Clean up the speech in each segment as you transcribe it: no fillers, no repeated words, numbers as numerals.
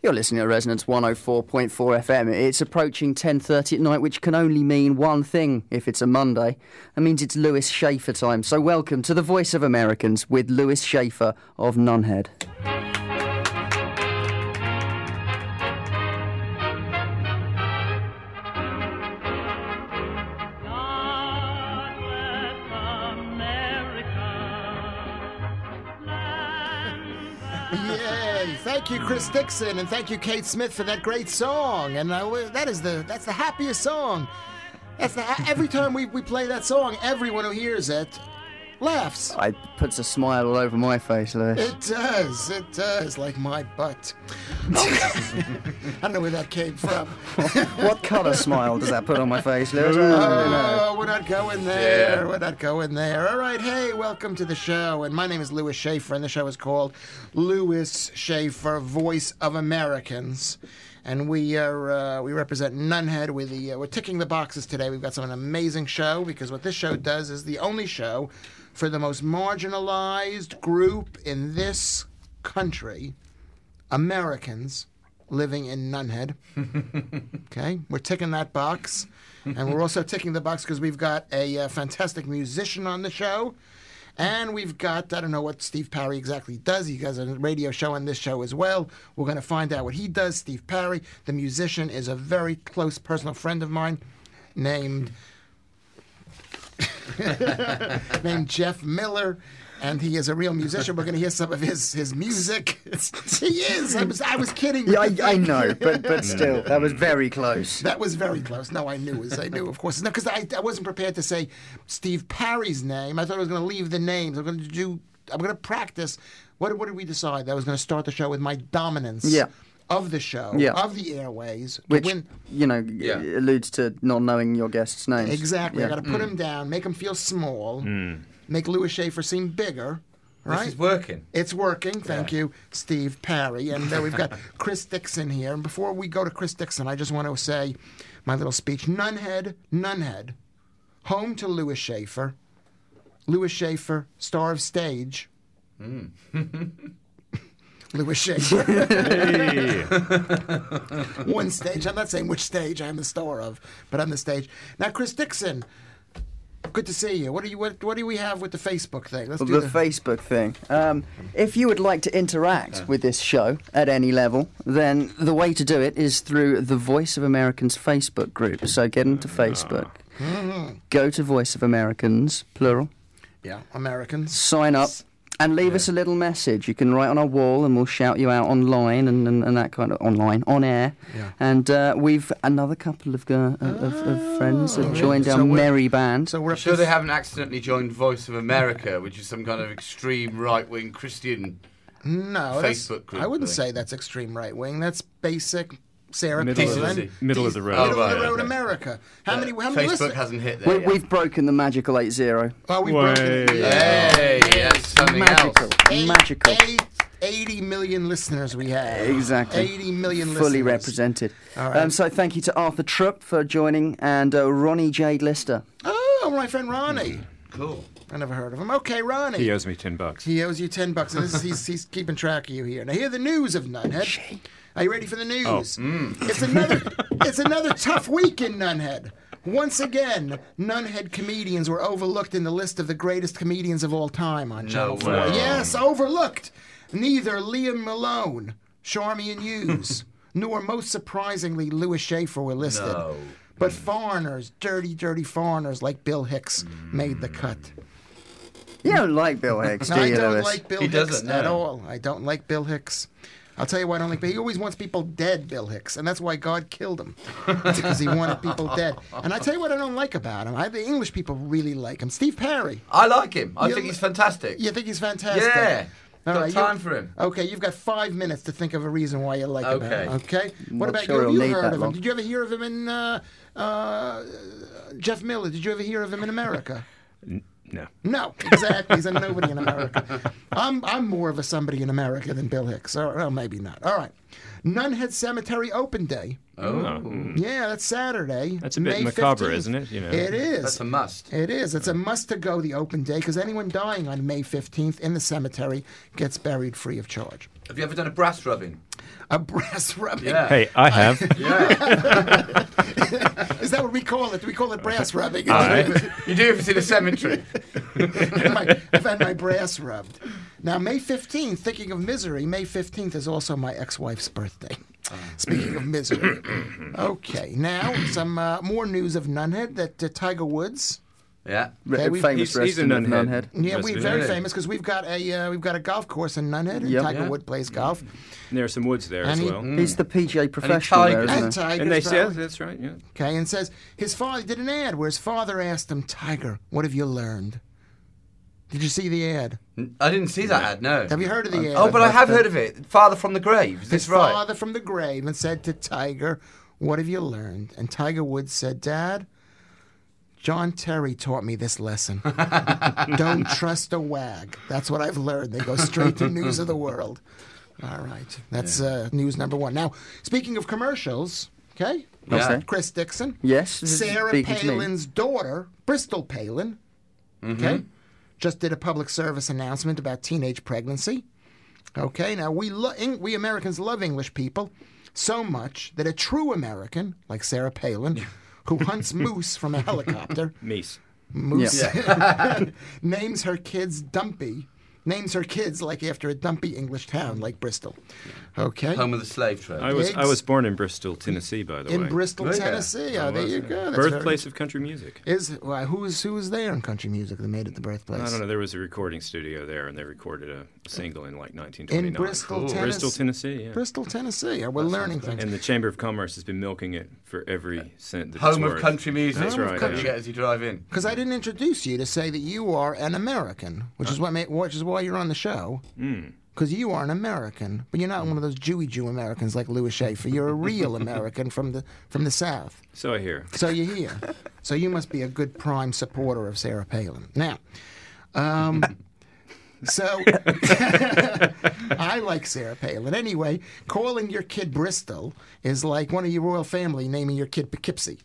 You're listening to Resonance 104.4 FM. It's approaching 10:30 at night, which can only mean one thing if it's a Monday. That means it's Lewis Schaefer time. So welcome to the Voice of Americans with Lewis Schaefer of Nunhead. Thank you, Chris Dixon, and thank you, Kate Smith, for that great song. And that's the happiest song. Every time we play that song, everyone who hears it laughs. It puts a smile all over my face, Lewis. It does, like my butt. I don't know where that came from. What colour smile does that put on my face, Lewis? We're not going there. Yeah. We're not going there. All right, hey, welcome to the show. And my name is Lewis Schaefer, and the show is called Lewis Schaefer, Voice of Americans. And we represent Nunhead. We're ticking the boxes today. We've got an amazing show, because what this show does is the only show for the most marginalized group in this country, Americans living in Nunhead. Okay, we're ticking that box. And we're also ticking the box because we've got a fantastic musician on the show. And we've got, I don't know what Steve Parry exactly does. He has a radio show on this show as well. We're going to find out what he does. Steve Parry, the musician, is a very close personal friend of mine named Jeff Miller. And he is a real musician. We're going to hear some of his music. He is. I was kidding. Yeah, I know, but still, that was very close. That was very close. No, I knew, of course. No, because I wasn't prepared to say Steve Parry's name. I thought I was going to leave the names. I'm going to practice. What did we decide? I was going to start the show with my dominance. Yeah. Of the show, of the airways. Which, alludes to not knowing your guests' names. Exactly. Yeah. I got to put him down, make him feel small, make Lewis Schaefer seem bigger. Right? This is working. It's working. Thank you, Steve Parry. And we've got Chris Dixon here. And before we go to Chris Dixon, I just want to say my little speech. Nunhead, home to Lewis Schaefer. Lewis Schaefer, star of stage. Louis Schaefer. Hey. One stage. I'm not saying which stage I'm the star of, but I'm the stage. Now, Chris Dixon, good to see you. What do we have with the Facebook thing? Let's do the Facebook thing. If you would like to interact with this show at any level, then the way to do it is through the Voice of Americans Facebook group. So get into Facebook. Go to Voice of Americans, plural. Yeah, Americans. Sign up. And leave us a little message. You can write on our wall, and we'll shout you out online and that kind of on air. Yeah. And we've another couple of friends that joined our merry band. So we're sure they haven't accidentally joined Voice of America, which is some kind of extreme right-wing Christian Facebook group. I wouldn't say that's extreme right-wing. That's basic. Sarah middle of the road. Middle of the road, America. How many Facebook listen? hasn't hit there yet. We've broken the magical 80. Oh, we've broken it. Hey, that's something magical. else. Magical. 80 million listeners we have. Exactly. 80 million listeners. Fully represented. All right. So thank you to Arthur Trupp for joining, and Ronnie Jade Lister. Oh, my friend Ronnie. Cool. I never heard of him. Okay, Ronnie. He owes me $10. He owes you $10, and he's keeping track of you here. Now, hear the news of Nunhead. Are you ready for the news? It's another tough week in Nunhead. Once again, Nunhead comedians were overlooked in the list of the greatest comedians of all time on Channel 4. Yes, overlooked. Neither Liam Malone, Charmian Hughes, nor, most surprisingly, Lewis Schaefer were listed. No. But foreigners, dirty, dirty foreigners like Bill Hicks made the cut. You don't like Bill Hicks, do I you, don't Lewis? like Bill Hicks at all. I don't like Bill Hicks. I'll tell you why I don't like Bill. He always wants people dead, Bill Hicks, and that's why God killed him, because he wanted people dead. And I tell you what I don't like about him. The English people really like him. Steve Parry. I like him. I think he's fantastic. You think he's fantastic? Yeah. All Got time for him. Okay, you've got 5 minutes to think of a reason why you like him. Okay? What about sure you? Have he'll you need heard that of him? long. Did you ever hear of him in Jeff Miller? Did you ever hear of him in America? No. No, exactly. He's a nobody in America. I'm more of a somebody in America than Bill Hicks. Or, well, maybe not. All right. Nunhead Cemetery Open Day. Yeah, that's Saturday. That's a bit May macabre, 15th. isn't it? You know. It is. That's a must. It is. It's a must to go the open day because anyone dying on May 15th in the cemetery gets buried free of charge. Have you ever done a brass rubbing? A brass rubbing. Yeah. Hey, I have. Yeah. Is that what we call it? Do we call it brass rubbing? You do if it's in a cemetery. I've had my brass rubbed. Now, May 15th, thinking of misery, May 15th is also my ex-wife's birthday. Speaking of misery. Okay, now some more news of Nunhead that Tiger Woods. Yeah. Okay, Famous he's a wrestler, Nunhead. Yeah, we're very Really? famous because we've got a golf course in Nunhead, and Yep. Tiger Yeah. Wood plays golf. And there are some woods there And as he- well. He's the PGA professional there, Tigers. isn't And he? Tiger's And they say probably- that's right. Yeah. Okay, and says his father did an ad where his father asked him, "Tiger, what have you learned?" Did you see the ad? I didn't see that ad, no. Have you heard of the ad? Oh, but I have heard of it. Father from the Grave. Is His this right? father from the grave and said to Tiger, "What have you learned?" And Tiger Woods said, "Dad, John Terry taught me this lesson. Don't trust a wag. That's what I've learned." They go straight to News of the World. All right. That's news number one. Now, speaking of commercials, okay? Yeah. Chris Dixon. Yes, this is Sarah speaking to me. Palin's daughter, Bristol Palin, okay, just did a public service announcement about teenage pregnancy. Okay, now we Americans love English people so much that a true American, like Sarah Palin, who hunts moose from a helicopter, Meese. moose, names her kids Dumpy. Names her kids like after a dumpy English town like Bristol. Okay. Home of the slave trade. I was Pigs. born in Bristol, Tennessee, by the way. In Bristol, Yeah. Tennessee. Oh, there you go. That's Birthplace of country music. Who was there in country music that made it the birthplace? I don't know. There was a recording studio there, and they recorded a single in like 1929. In Bristol, Tennessee. Bristol, Tennessee. Yeah. Bristol, Tennessee. We're learning things. And the Chamber of Commerce has been milking it for every cent that it's Home of worth. country music. That's right. Country yeah. get as you drive in. Because I didn't introduce you to say that you are an American, which is why you're on the show. Because you are an American, but you're not one of those Jew Americans like Louis Schaefer. You're a real American from the South. So I hear. So you're here. So you must be a good prime supporter of Sarah Palin. Now, so I like Sarah Palin. Anyway, calling your kid Bristol is like one of your royal family naming your kid Poughkeepsie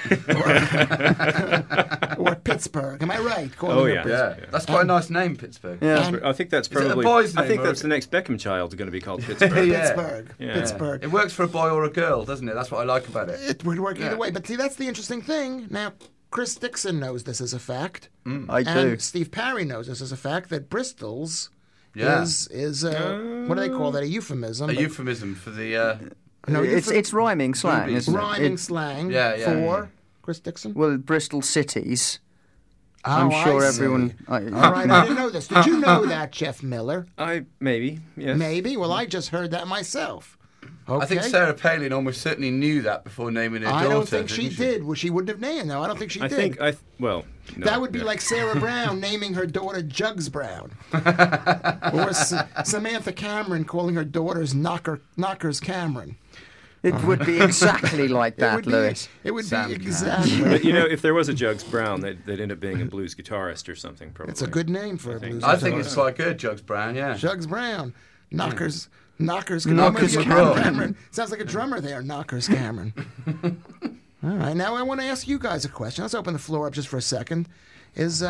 or Pittsburgh. Am I right? Calling Oh, her yeah. Bristol. Yeah. That's quite a nice name, Pittsburgh. Yeah. I think that's Is it a probably. boy's I name think or that's is the next Beckham child going to be called Pittsburgh. Yeah. Pittsburgh. Yeah. Pittsburgh. It works for a boy or a girl, doesn't it? That's what I like about it. It would work either Yeah. way. But see, that's the interesting thing. Now, Chris Dixon knows this as a fact. I do. And Steve Parry knows this as a fact that Bristol's Yeah. is what do they call that? A euphemism. A But- euphemism for the. no, It's rhyming slang, Rubies. isn't it? rhyming It's- slang Yeah, yeah. for Chris Dixon. well, Bristol cities. I'm Oh, sure I everyone. see. All right, I didn't know this. Did you know that, Jeff Miller? Maybe. Yes. Maybe. Well, I just heard that myself. Okay. I think Sarah Palin almost certainly knew that before naming her daughter. I don't think she didn't did. Well, she wouldn't have named. No, I don't think she I did. think well. No, That would be yeah. like Sarah Brown naming her daughter Jugs Brown, or Samantha Cameron calling her daughters Knockers Cameron. It would be exactly like It that, would Lewis. be. It would Sam be Cameron. exactly. But you know, if there was a Jugs Brown, they'd end up being a blues guitarist or something. Probably. It's a good name for a blues. I think it's guitarist. quite good, Jugs Brown, yeah. Jugs Brown, Knockers Knockers Cameron. Sounds like a drummer there, Knockers Cameron. All right, now I want to ask you guys a question. Let's open the floor up just for a second. Is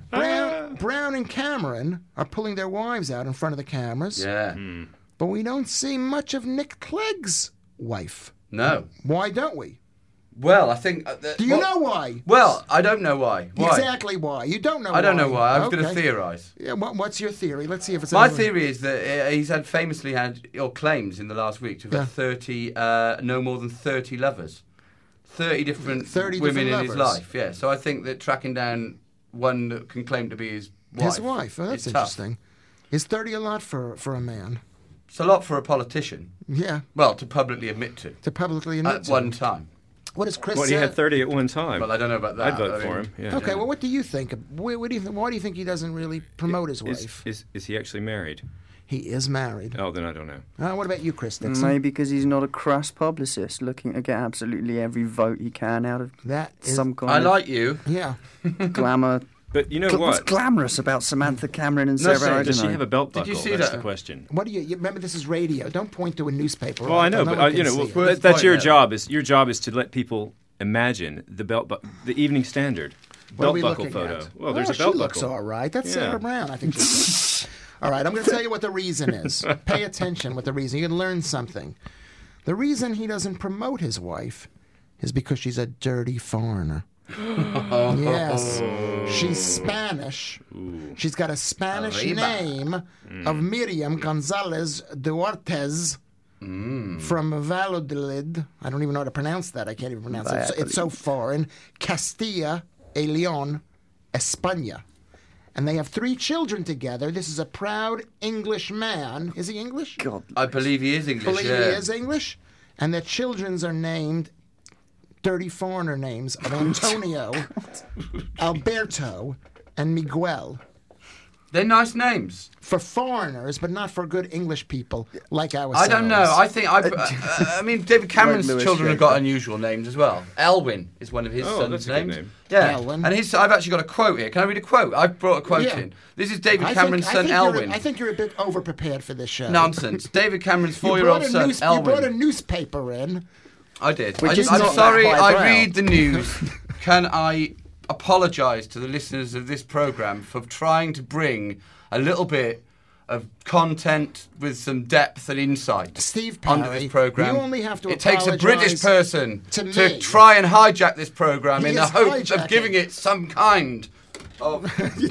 Brown and Cameron are pulling their wives out in front of the cameras, Yeah. but we don't see much of Nick Clegg's wife. No. Why don't we? Well, I think. Do you know why? Well, I don't know why. Why? Exactly why. You don't know why. I don't know why. I was going to Okay. theorise. Yeah, what's your theory? Let's see if it's My anyone- theory is that he's famously had, or claims in the last week, to have had 30, no more than 30 lovers. 30 different 30 women different in his lovers. life, yeah. So I think that tracking down one that can claim to be his wife. His wife. Oh, that's is tough. interesting. Is 30 a lot for a man? It's a lot for a politician. Yeah, Well, to publicly admit to. publicly admit At to. one time. What does Chris Well, he say? had 30 at one time. Well, I don't know about that. I'd vote I for mean- him. Yeah. Okay, well, what do you think? Why do you think he doesn't really promote his wife? Is he actually married? He is married. Oh, then I don't know. What about you, Chris Dixon? Maybe because he's not a crass publicist, looking to get absolutely every vote he can out of That is, some kind I of like you. yeah. glamour But you know What's what? glamorous about Samantha Cameron and No, Sarah? I does Does don't she know. have a belt Did buckle? you see That's that? the question. What do you remember? This is radio. Don't point to a newspaper. Well, I know, article. but No one you can know, see well, it. that's point your out. job. Your job is to let people imagine the the Evening Standard What are belt we buckle looking photo. at? Well, there's a belt She looks buckle. all right. That's Yeah. Sarah Brown. I think she's good. All right, I'm going to tell you what the reason is. Pay attention what the reason. You can learn something. The reason he doesn't promote his wife is because she's a dirty foreigner. Yes. She's Spanish. She's got a Spanish Arriba. name of Miriam Gonzalez Duartez from Valladolid. I don't even know how to pronounce that. I can't even pronounce it. It's so foreign. Castilla y León, España. And they have 3 children together. This is a proud English man. Is he English? God. I believe he is English. Believe yeah. he is English. And their children's are named dirty foreigner names of Antonio, Alberto, and Miguel. They're nice names. For foreigners, but not for good English people like ourselves. I don't know. I think I mean, David Cameron's Lewis children have Schaefer. got unusual names as well. Elwin is one of his Oh, sons' that's a good names. name. Yeah, Elwin. and I've actually got a quote here. Can I read a quote? I've brought a quote Yeah. in. This is David I Cameron's think, son, Elwin. I think you're a bit overprepared for this show. Nonsense. David Cameron's You 4-year-old brought a son, news- You brought a Elwin. newspaper in. I did. Which is I'm not sorry. that I highbrow. read the news. Can I apologise to the listeners of this programme for trying to bring a little bit of content with some depth and insight Steve onto Parry, this programme? you only have to It takes a British apologise person to me. try and hijack this programme He in the is hope hijacking. of giving it some kind of... You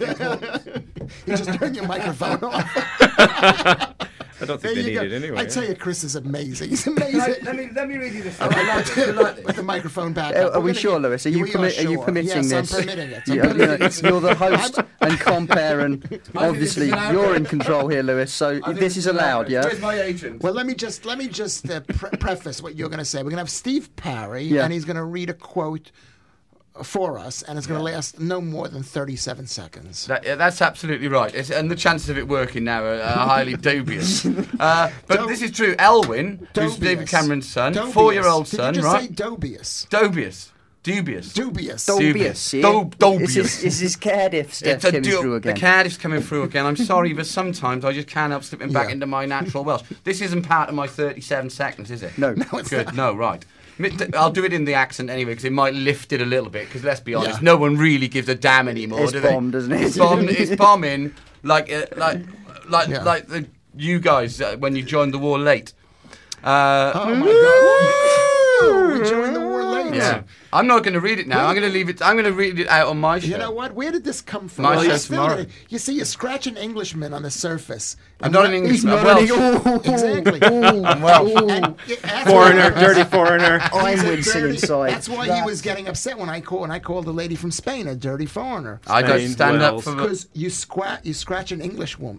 just turn your microphone off. I don't There think they you need go. it anyway. I tell you, Chris is amazing. He's amazing. let me read you this. Put the microphone back up. Are We're we gonna sure, get- Lewis? Are you sure. permitting yes, this? I'm permitting it. You're the host and compere, and obviously this is an you're in control here, Lewis. So this is allowed, yeah. Where's my agent? Well, let me just preface what you're going to say. We're going to have Steve Parry, Yeah. and he's going to read a quote for us, and it's going to last no more than 37 seconds. That's absolutely right. And the chances of it working now are highly dubious. But this is true. Elwin, who's David Cameron's son, Dubious. 4-year-old son, Did you just right? say dubious? Dubious. Dubious. Dubious, yeah. Dubious. Is his Cardiff stuff It's a coming through the again? Cardiff's coming through again. I'm sorry, but sometimes I just can't help slipping back Yeah. into my natural Welsh. This isn't part of my 37 seconds, is it? No. it's Good. not. No, right. I'll do it in the accent anyway because it might lift it a little bit. Because let's be honest, Yeah. no one really gives a damn anymore, It's do they? bombed, isn't it? It's bombing like Yeah. the you guys when you joined the war late. Oh, my God. We joined the war late. Yeah. I'm not going to read it now. I'm going to leave it. I'm going to read it out on my show. You know what? Where did this come from? My Well, show you still- tomorrow. You see, you scratch an Englishman on the surface. I'm not an He's Englishman. not I'm any. Welsh. Exactly. I'm Welsh. And that's Foreigner, why- dirty foreigner. I'm He's a wincing dirty- inside. That's why he was getting upset when I called the lady from Spain a dirty foreigner. I don't Spain, stand up Wales. for. Because you scratch an Englishman,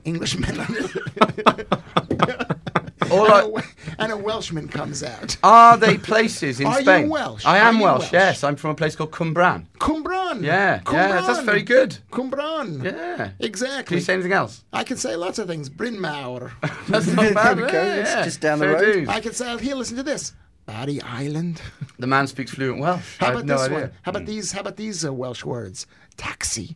and a Welshman comes out. Are they places in Are you Spain? Welsh? I Are am you Welsh. Welsh? Yes, I'm from a place called Cumbran. Cumbran. Yeah, that's very good. Cumbran. Yeah. Can Exactly. you say anything else? I can say lots of things. Bryn Mawr. That's not bad. There we go. It's just down the Fair road. dues. I can say, here, listen to this. Barry Island. The man speaks fluent Welsh. How I about had no this idea. one? How about these Welsh words? Taxi.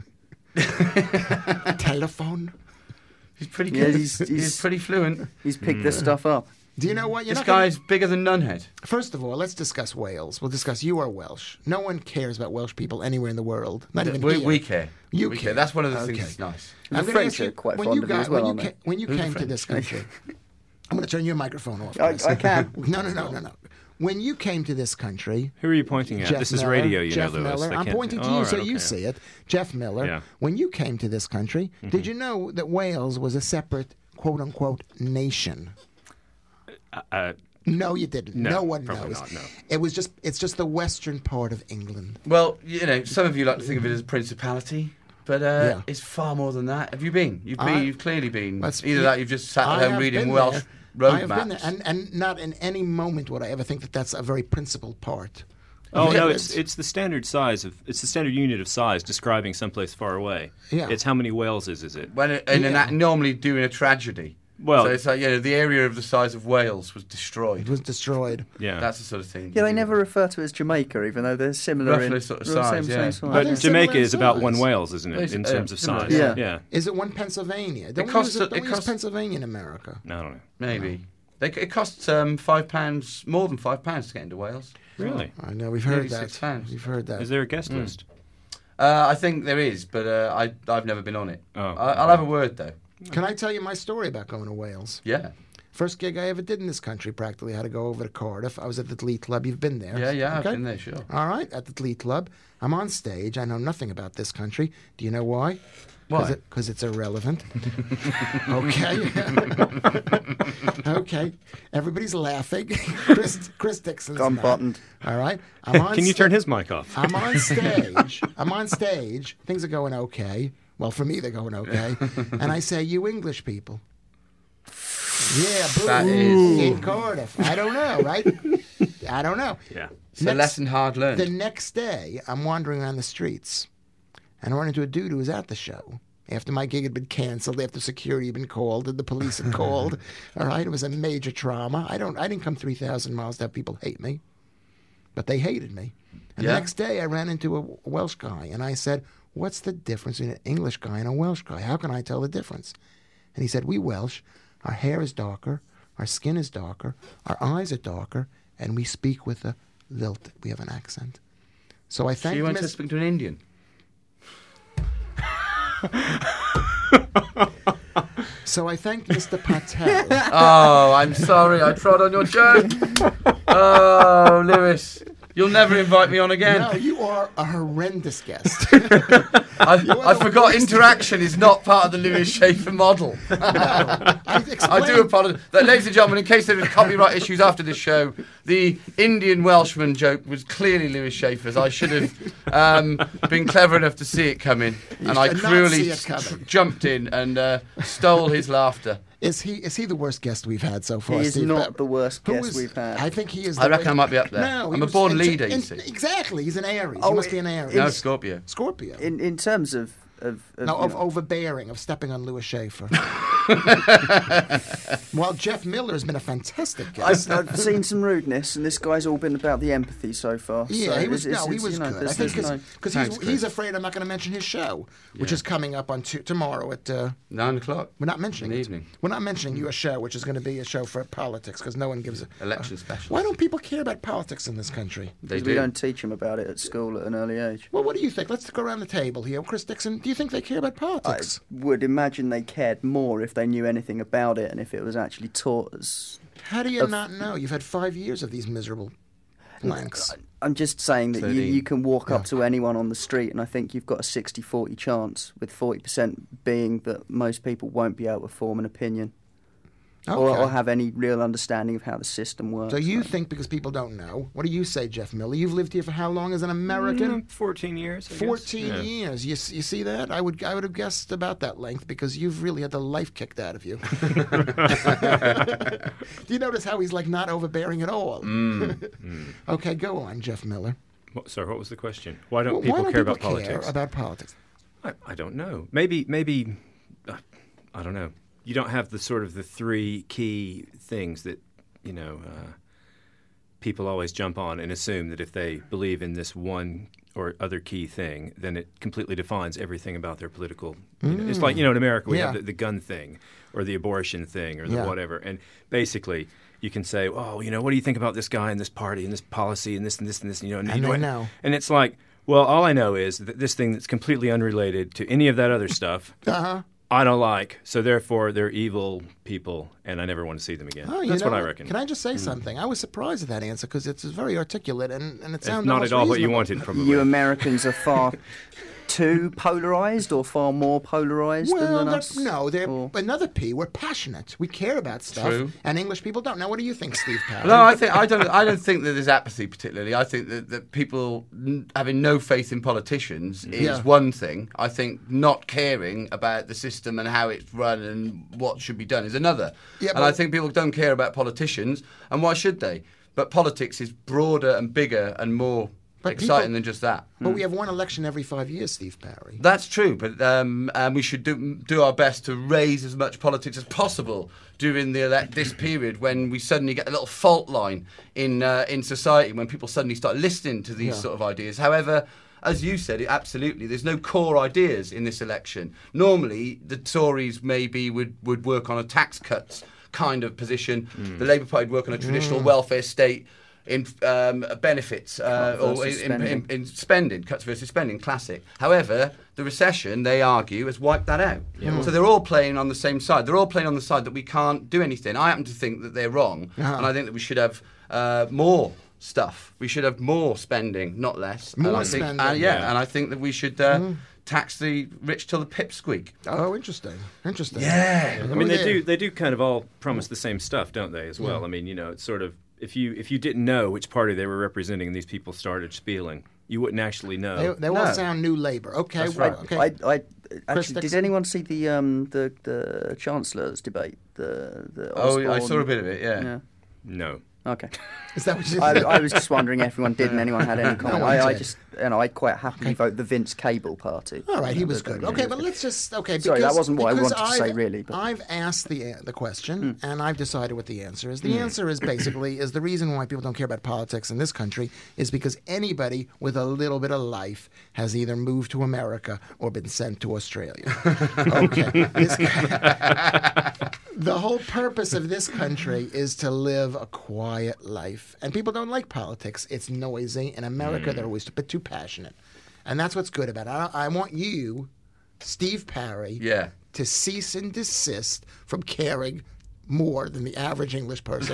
Telephone. He's pretty Yeah, good. he's- He's pretty fluent. He's picked this stuff up. Do you know what? You're This not gonna- guy's bigger than Nunhead. First of all, let's discuss Wales. We'll discuss you are Welsh. No one cares about Welsh people anywhere in the world. Not even here. We care. You we care. That's one of the Okay. things that's nice. The I'm gonna French ask you, are quite when fond you of you got- as well, when aren't you they? ca- when you came to this country, I'm going to turn your microphone off. I Chris. can. No. When you came to this country, Who are you pointing at? Jeff This is Miller, radio, you Jeff know, Lewis. Miller. They I'm can't- pointing to Oh, you all so right, you okay. see it. Jeff Miller. Yeah. When you came to this country, did you know that Wales was a separate quote unquote nation? No, you didn't. No, No one probably knows. not, no. It's just the western part of England. Well, you know, some of you like to think of it as a principality, but Yeah. it's far more than that. Have you been? You've clearly been. That's- Either that, you've just sat I at home have reading been Welsh there. road I have been maps. there, and not in any moment would I ever think that that's a very principal part. Oh of no, England. it's the standard size of the standard unit of size describing someplace far away. Yeah. It's how many Waleses is it? When normally doing a tragedy, Well, so it's like, the area of the size of Wales was It destroyed. was destroyed. yeah. That's the sort of thing. Yeah, they never refer to it as Jamaica, even though they're similar Roughly in sort of same- size, same yeah. size. But they're Jamaica similar is about size. one Wales, isn't it, It's- in terms of similar, size? yeah. Yeah. Is it one Pennsylvania? Don't costs- we use, it costs- Pennsylvania in America? I don't know. Maybe. It costs £5, more than £5 to get into Wales. Really? I know, we've heard Nearly that. £6. We've heard that. Is there a guest list? I think there is, but I've never been on it. Oh, I'll have a word, though. Can I tell you my story about going to Wales? Yeah. First gig I ever did in this country, practically. I had to go over to Cardiff. I was at the Glee Club. You've been there. Yeah, I've Okay? been there, sure. All right, at the Glee Club. I'm on stage. I know nothing about this country. Do you know why? Why? Because it's irrelevant. Okay. Okay. Everybody's laughing. Chris Dixon's Gone not. buttoned. All right. I'm on Can you turn his mic off? I'm on stage. I'm on stage. Things are going okay. Well, for me, they're going okay. And I say, "You English people." Yeah, boo. That is- in Cardiff. I don't know, right? I don't know. Yeah. It's a lesson hard learned. The next day, I'm wandering around the streets, and I run into a dude who was at the show. After my gig had been canceled, after security had been called, and the police had called. All right, it was a major trauma. I didn't come 3,000 miles to have people hate me, but they hated me. And the Yeah. next day, I ran into a Welsh guy, and I said, "What's the difference between an English guy and a Welsh guy? How can I tell the difference?" And he said, "We Welsh, our hair is darker, our skin is darker, our eyes are darker, and we speak with a lilt. We have an accent." So I So thanked you went to Miss. speak to an Indian? So I thanked Mr. Patel. Oh, I'm sorry. I trod on your joke. Oh, Lewis. You'll never invite me on again. No, you are a horrendous guest. I forgot interaction is not part of the Lewis Schaefer model. I do apologise. Ladies and gentlemen, in case there are copyright issues after this show, the Indian Welshman joke was clearly Lewis Schaefer's. I should have been clever enough to see it coming, and I should not cruelly see it coming. jumped in and stole his laughter. Is he the worst guest we've had so far? He is Steve? not the worst Who guest is- we've had. I think he is. I reckon I might be up there. No, I'm a born leader, you see. Exactly, he's an Aries. Oh, he must be an Aries. No, Scorpio. Scorpio. In terms of No, you of know, overbearing, of stepping on Lewis Schaefer. Well, Jeff Miller has been a fantastic guest. I've seen some rudeness, and this guy's all been about the empathy so far. Yeah, so he was. it's- No, he it's, was you know, good. I there's- think there's no- because Thanks, he's Chris. afraid I'm not going to mention his show, which is coming up on tomorrow at. 9 o'clock. We're not mentioning In the it. evening. We're not mentioning your show, which is going to be a show for politics, because no one gives a Election special. Why don't people care about politics in this country? They Because do. we don't teach them about it at school at an early age. Well, what do you think? Let's go around the table here. Chris Dixon, do you think they care about I politics? would imagine they cared more if they knew anything about it and if it was actually taught as. How do you not know? You've had 5 years of these miserable blanks. I'm just saying that 13. you can walk up to anyone on the street, and I think you've got a 60-40 chance, with 40% being that most people won't be able to form an opinion Okay. or have any real understanding of how the system works. So you think because people don't know? What do you say, Jeff Miller? You've lived here for how long as an American? 14 years. I guess. 14 Yeah. years. You see that? I would have guessed about that length because you've really had the life kicked out of you. Do you notice how he's like not overbearing at all? Okay, go on, Jeff Miller. Sorry, what was the question? Why don't Well, people why don't care people about politics? About politics? I don't know. Maybe I don't know. You don't have the sort of the three key things that people always jump on and assume that if they believe in this one or other key thing, then it completely defines everything about their political. It's like in America we Yeah. have the gun thing or the abortion thing or the Yeah. whatever, and basically. You can say, oh, what do you think about this guy and this party and this policy and this and this and this? And they know. And it's like, well, all I know is that this thing that's completely unrelated to any of that other stuff, I don't like. So therefore, they're evil people, and I never want to see them again. Oh, you That's know what I reckon. Can I just say something? I was surprised at that answer because it's very articulate and it It's sounds not almost at all what you reasonable. wanted from You a Americans are far too polarised or far more polarised Well, than they're- us? no, they're Or- another P. We're passionate. We care about stuff, True. and English people don't. Now, what do you think, Steve Powell? No, I don't think that there's apathy particularly. I think that people having no faith in politicians is Yeah. one thing. I think not caring about the system and how it's run and what should be done is another. Yeah, and I think people don't care about politicians, and why should they? But politics is broader and bigger and more exciting than just that. But we have one election every 5 years, Steve Parry. That's true, but we should do our best to raise as much politics as possible during this period when we suddenly get a little fault line in society, when people suddenly start listening to these sort of ideas. However, as you said, absolutely, there's no core ideas in this election. Normally, the Tories maybe would work on a tax cuts kind of position. The Labour Party would work on a traditional welfare state in benefits or in spending, cuts versus spending, classic. However, the recession, they argue, has wiped that out. So they're all playing on the same side. They're all playing on the side that we can't do anything. I happen to think that they're wrong, and I think that we should have more stuff. We should have more spending, not less. More spending. And I think that we should tax the rich till the pips squeak. Oh, interesting. Yeah. I mean, they do kind of all promise the same stuff, don't they, as well? I mean, it's sort of, if you didn't know which party they were representing and these people started spieling, you wouldn't actually know. They all sound New Labour. Okay. That's right. Okay. Actually, did anyone see the Chancellor's debate? The Osborne? I saw a bit of it, yeah. No. Okay. Is that what you I was just wondering if everyone did and anyone had any comment. No, I I did. just, I'd quite happily vote the Vince Cable party. All right, he was good. Okay, but let's just Sorry, that wasn't what I wanted to say, really. But. I've asked the question, and I've decided what the answer is. The answer is basically the reason why people don't care about politics in this country is because anybody with a little bit of life has either moved to America or been sent to Australia. Okay, the whole purpose of this country is to live a quiet life, and people don't like politics. It's noisy. In America, they're always a bit too passionate. And that's what's good about it. I want you, Steve Parry, to cease and desist from caring more than the average English person.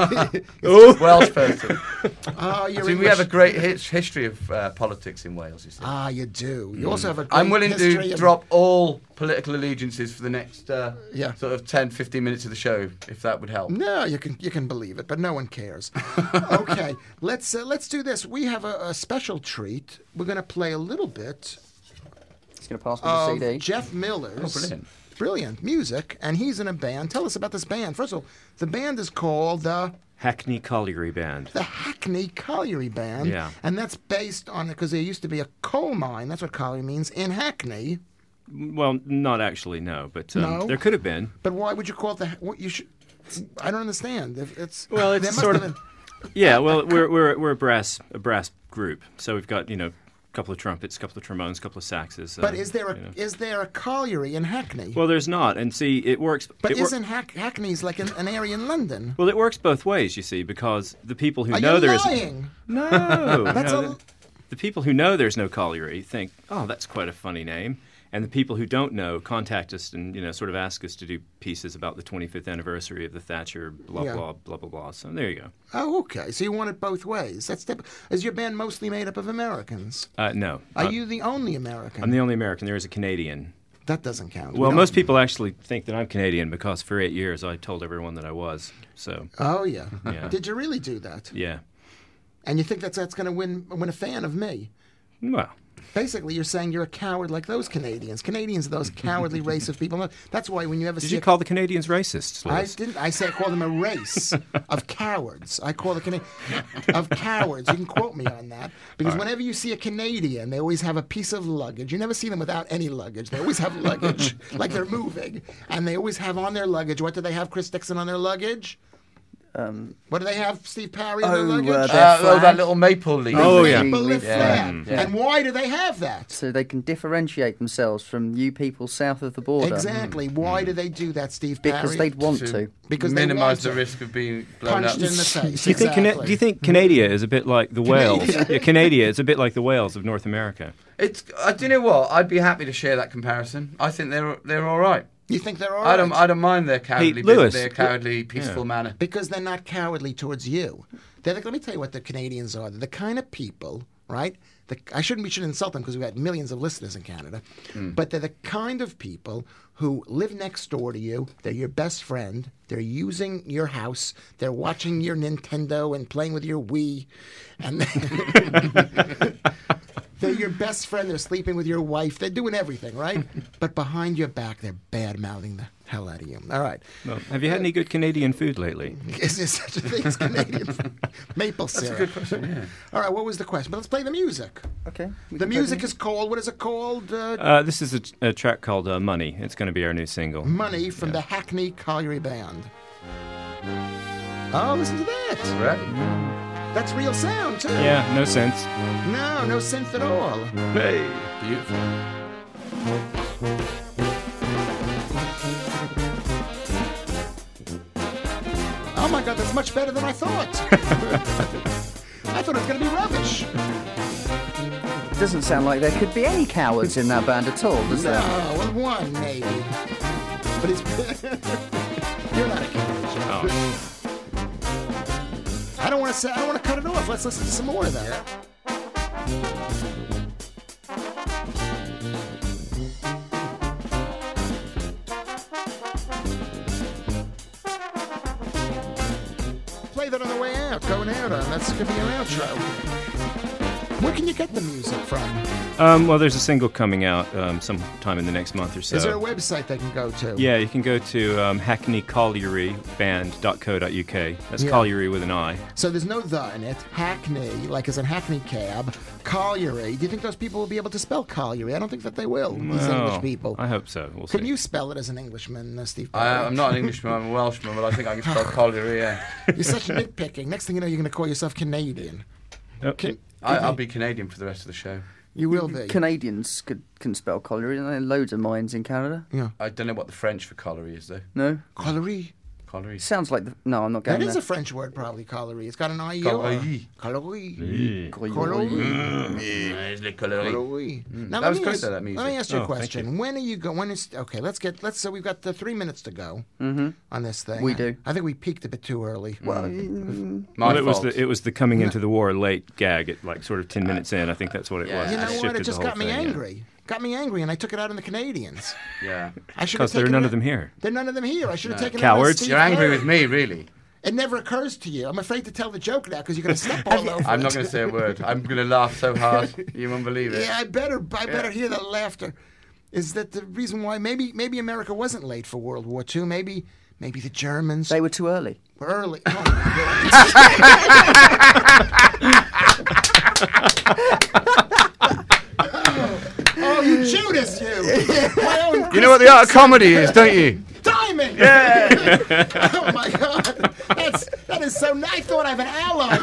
Welsh person. Oh, you're See, we English. have a great history of politics in Wales, you see. Ah, you do. You also have a great I'm willing history to of... drop all political allegiances for the next Yeah. sort of 10, 15 minutes of the show, if that would help. No, you can believe it, but no one cares. Okay, let's do this. We have a special treat. We're going to play a little bit He's going to pass me the of CD. Jeff Miller's Brilliant. music, and he's in a band. Tell us about this band. First of all, the band is called the Hackney Colliery Band. Hackney Colliery Band. Yeah. And that's based on, because there used to be a coal mine, that's what colliery means, in Hackney. Well, not actually, no, but No? there could have been. But why would you call it what you should? I don't understand. It's Well, there it's must sort have of. been- Yeah, well, we're a brass group, so we've got a couple of trumpets, a couple of trombones, a couple of saxes. But is there a colliery in Hackney? Well, there's not, and see, it works. But isn't Hackney's like an area in London? Well, it works both ways, you see, because the people who Are know you there's lying? no, That's no, the people who know there's no colliery think, oh, that's quite a funny name. And the people who don't know contact us and sort of ask us to do pieces about the 25th anniversary of the Thatcher blah blah blah blah blah. So there you go. Oh, okay. So you want it both ways. Is your band mostly made up of Americans? No. Are you the only American? I'm the only American. There is a Canadian. That doesn't count. Well, most people actually think that I'm Canadian because for 8 years I told everyone that I was. So. Oh yeah. Yeah. Did you really do that? Yeah. And you think that's going to win a fan of me? Well. Basically, you're saying you're a coward like those Canadians. Canadians are those cowardly race of people. That's why when you ever Did see you call the Canadians racists, Louis? I didn't. I call them a race of cowards. I call the Canadians of cowards. You can quote me on that because whenever you see a Canadian, they always have a piece of luggage. You never see them without any luggage. They always have luggage, like they're moving, and they always have on their luggage. What do they have, Chris Dixon, on their luggage? What do they have, Steve Parry, on their luggage? That little maple leaf. Oh, yeah. Maple leaf flag. Yeah. And why do they have that? So they can differentiate themselves from you people south of the border. Exactly. Why do they do that, Steve Parry? Because they'd want to. Because they minimise want the to. risk of being blown Punched up. in the face. Do you think Exactly. do you think Canada is a bit like the Wales? Yeah, Canada is a bit like the Wales of North America. Do you know what? I'd be happy to share that comparison. I think they're all right. You think they're all right? I don't mind their cowardly, Lewis, their cowardly, peaceful manner. Because they're not cowardly towards you. Let me tell you what the Canadians are. They're the kind of people, right? We shouldn't insult them because we've got millions of listeners in Canada. But they're the kind of people who live next door to you. They're your best friend. They're using your house. They're watching your Nintendo and playing with your Wii. And They're your best friend. They're sleeping with your wife. They're doing everything, right? But behind your back, they're bad-mouthing the hell out of you. All right. Well, have you had any good Canadian food lately? Is there such a thing as Canadian maple syrup? That's a good question, yeah. All right, what was the question? But let's play the music. Okay. The music is called, what is it called? This is a track called Money. It's going to be our new single. Money from the Hackney Colliery Band. Oh, listen to that. Right. That's real sound, too. Yeah, no sense. No synth at all. Hey. Beautiful. Oh my God, that's much better than I thought. I thought it was going to be rubbish. It doesn't sound like there could be any cowards in that band at all, does No, there? well, one maybe. But it's you're not a coward. Oh. I don't want to cut it off. Let's listen to some more of that. Play that on the way out, going out on. That's going to be your outro. Where can you get the music from? Well, there's a single coming out sometime in the next month or so. Is there a website they can go to? Yeah, you can go to hackneycollieryband.co.uk. That's Yeah. Colliery with an I. So there's no the in it. Hackney, like as in Hackney cab. Colliery. Do you think those people will be able to spell colliery? I don't think that they will, these English people. I hope so. We'll Can see. you spell it as an Englishman, Steve? I'm not an Englishman, I'm a Welshman, but I think I can spell colliery, yeah. You're such nitpicking. Next thing you know, you're going to call yourself Canadian. Okay. I'll be Canadian for the rest of the show. You will be. Canadians can spell colliery, and there are loads of mines in Canada. Yeah. I don't know what the French for colliery is, though. No? Colliery. Colliery. Sounds like... No, I'm not going That there. is a French word, probably, colliery. It's got an I-E-R. Colliery. Colliery. Colliery. Colliery. Now, That was let me good, ask- though, that music. Let me ask you a Oh, thank question. When are you going? When is... Okay, so we've got 3 minutes to go on this thing. We do. I think we peaked a bit too early. Well, My Well, fault. it was the coming into the war late gag at like sort of 10 minutes in. I think that's what it was. You know It what? shifted It just the whole got me thing, yeah. angry. Got me angry, and I took it out on the Canadians. Yeah. I should have Because there are taken none it- of them here. There are none of them here. I should have taken Cowards. it out on Steve You're angry Kerr. with me, really. It never occurs to you. I'm afraid to tell the joke now because you're going to step all over I'm it. not going to say a word. I'm going to laugh so hard, you won't believe it. Yeah, I better hear that laughter. Is that the reason why maybe America wasn't late for World War II? Maybe the Germans they were too early. were early. Oh, my God. Oh, you Judas, you! My own You know what the art of comedy is, don't you? diamond! Yeah! Oh my God, that is so nice. I thought I have an ally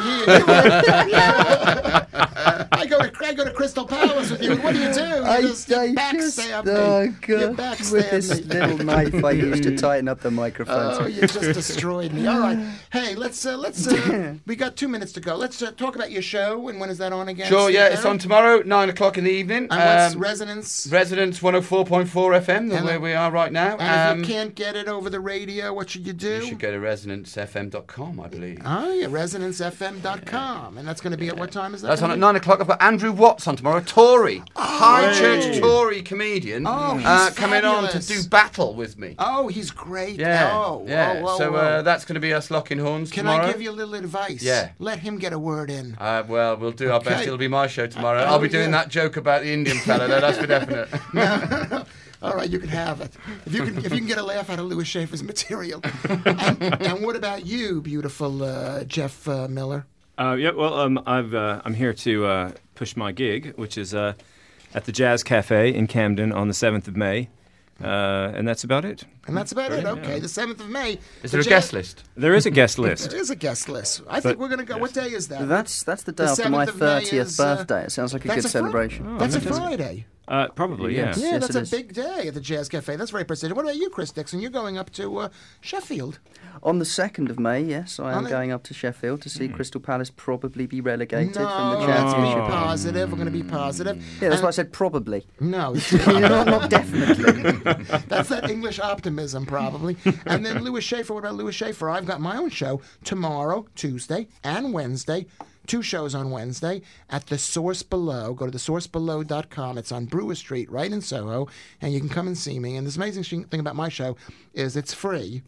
here. I go to Crystal Palace with you. What do? You backstab me. Oh, You God. backstab With this me. little knife I used to tighten up the microphones. Oh, you just destroyed me. All right. Hey, let's we got 2 minutes to go. Let's talk about your show. And when is that on again? Sure, Steve yeah, it's Barrett? on tomorrow, 9 o'clock in the evening. And what's Resonance? Resonance 104.4 FM, And where we are right now. And if you can't get it over the radio, what should you do? You should go to resonancefm.com, I believe. Oh, yeah, resonancefm.com. And that's going to be at what time is that? That's on gonna at be? 9 o'clock. I've got Andrew Watts on tomorrow, a Tory, high church Tory comedian, Oh, he's coming on to fabulous. do battle with me. Oh, he's great. Yeah, Oh, yeah. whoa, whoa, So whoa. that's going to be us locking horns Can tomorrow. I give you a little advice? Yeah. Let him get a word in. Well, we'll do our best. Okay. It'll be my show tomorrow. Oh, I'll be doing yeah. that joke about the Indian fella. That's for definite. All right, you can have it. If you can get a laugh out of Louis Schaefer's material. And what about you, beautiful Jeff Miller? Yeah, well, I'm here to push my gig, which is at the Jazz Cafe in Camden on the 7th of May. And that's about it. And that's about it. Brilliant, Okay, the 7th of May. Is there a guest list? There is a guest list. There is a guest list. I think we're going to go. What day is that? That's the day The after my 7th of May 30th is, birthday. It sounds like a that's good a Fri- celebration. That's a Friday. Probably, yeah. Yes. Yeah, that's it a is. big day at the Jazz Cafe. That's very prestigious. What about you, Chris Dixon? You're going up to Sheffield. On the 2nd of May, yes, I am On the- going up to Sheffield to see Crystal Palace probably be relegated from No, the let's be Championship. positive. We're going to be positive. Yeah, that's And- why I said probably. No, not definitely. that's that English optimism, probably. And then Louis Schaefer. What about Louis Schaefer? I've got my own show tomorrow, Tuesday, and Wednesday. 2 shows on Wednesday at The Source Below. Go to thesourcebelow.com. It's on Brewer Street, right in Soho, and you can come and see me. And this amazing thing about my show is it's free.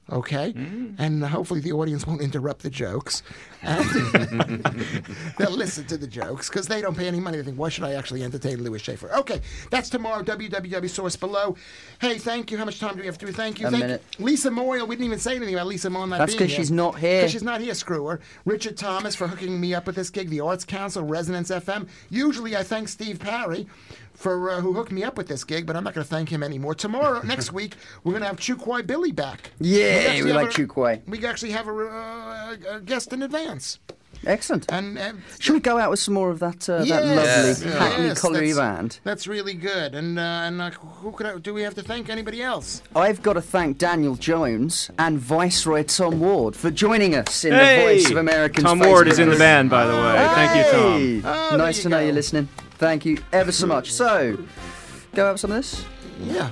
Okay, and hopefully the audience won't interrupt the jokes. And they'll listen to the jokes because they don't pay any money. They think, why should I actually entertain Louis Schaefer? Okay, that's tomorrow. www. Source below. Hey, thank you. How much time do we have to do? Thank you. A minute. Lisa Moyle. We didn't even say anything about Lisa Moyle not That's being here. because she's not here. Because she's not here. Screw her. Richard Thomas for hooking me up with this gig. The Arts Council, Resonance FM. Usually I thank Steve Parry for who hooked me up with this gig, but I'm not going to thank him anymore. Tomorrow, next week, we're going to have Chu Kwai Billy back. Yeah, we like Chu Kwai. We actually have a guest in advance. Excellent. And should we go out with some more of that lovely Hackney Colliery band? That's really good. And do we have to thank anybody else? I've got to thank Daniel Jones and Viceroy Tom Ward for joining us in the Voice of Americans Tom Facebook Ward is in the group. band, by the way. Thank you, Tom. Oh, Nice to know you're listening. Thank you ever so much. So, go out with some of this? Yeah.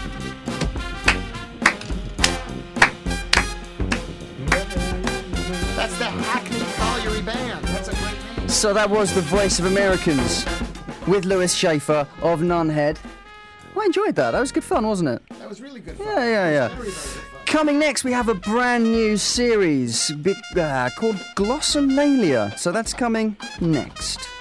That's the Hackney Colliery Band. That's a great name. So that was the Voice of Americans with Louis Schaefer of Nunhead. I enjoyed that. That was good fun, wasn't it? That was really good fun. Yeah. Very, very good fun. Coming next, we have a brand new series called Glossolalia. So that's coming next.